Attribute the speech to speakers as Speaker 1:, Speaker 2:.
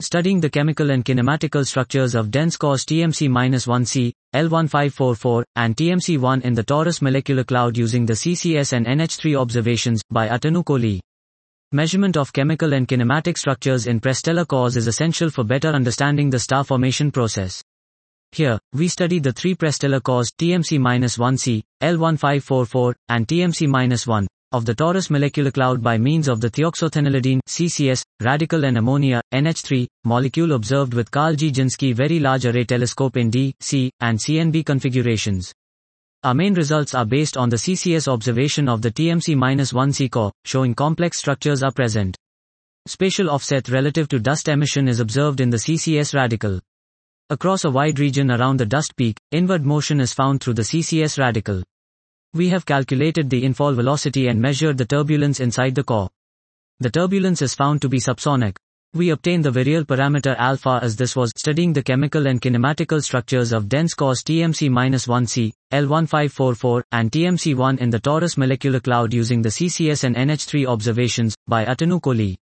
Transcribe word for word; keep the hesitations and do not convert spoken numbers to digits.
Speaker 1: studying the chemical and kinematical structures of dense coarse T M C one C, L one five four four, and T M C one in the torus molecular cloud using the C C S and N H three observations, by Atanu Kohli. Measurement of chemical and kinematic structures in prestellar cores is essential for better understanding the star formation process. Here, we study the three prestellar cores T M C one C, L one five four four, and T M C one, of the torus molecular cloud by means of the thioxophenylidene C C S, radical and ammonia, N H three, molecule observed with Carl G. Jinsky Very Large Array Telescope in D, C, and C N B configurations. Our main results are based on the C C S observation of the T M C one C core, showing complex structures are present. Spatial offset relative to dust emission is observed in the C C S radical. Across a wide region around the dust peak, inward motion is found through the C C S radical. We have calculated the infall velocity and measured the turbulence inside the core. The turbulence is found to be subsonic. We obtained the virial parameter alpha as this was studying the chemical and kinematical structures of dense coarse T M C one C, L one five four four, and T M C one in the torus molecular cloud using the C C S and N H three observations, by Atanu Kohli.